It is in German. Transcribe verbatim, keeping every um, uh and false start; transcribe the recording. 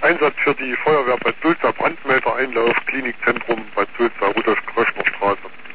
Einsatz für die Feuerwehr Bad Sulza, Brandmelder, Einlauf, Klinikzentrum Bad Sulza, Rudolf-Kröschner Straße.